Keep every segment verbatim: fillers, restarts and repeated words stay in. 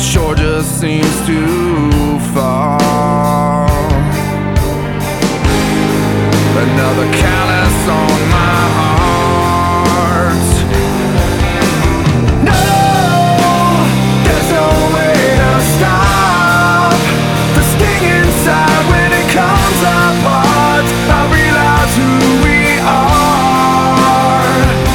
sure just seems too far. Another callous on my heart. No, there's no way to stop the sting inside when it comes apart. I realize who we are.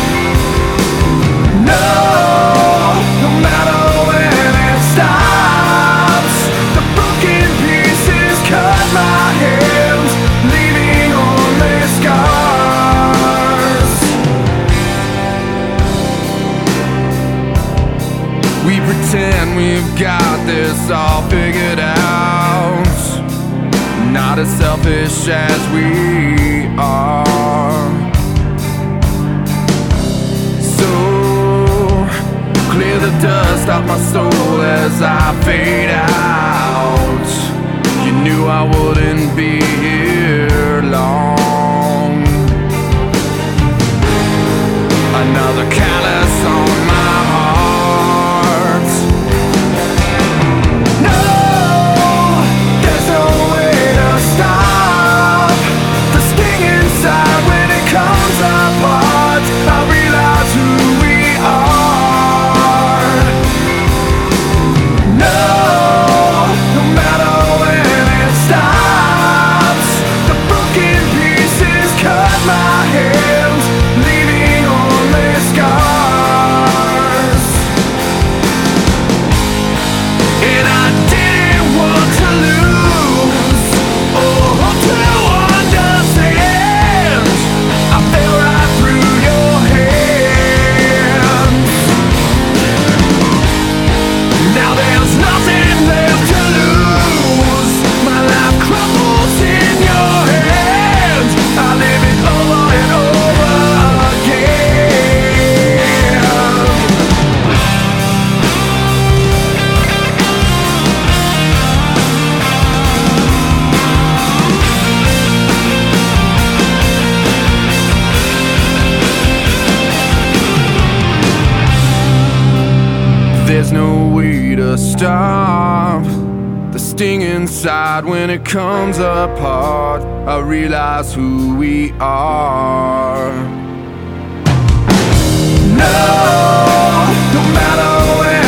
No, no matter when it stops, the broken pieces cut my hands, leaving only scars. We pretend we've got this all figured out, not as selfish as we are. So clear the dust off my soul as I fade out. You knew I wouldn't be here long. Another callous on my heart. No, there's no way to stop the sting inside when it comes apart. I realize who we are. No, no matter when it stops, the broken pieces cut my hands, leaving only scars. And I didn't want to lose or to understand. I fell right through your hands. Now there's nothing left to lose. My life crumbles in your hands. I live it over and over again. There's no way to stop the sting inside when it comes apart. I realize who we are. No, no matter when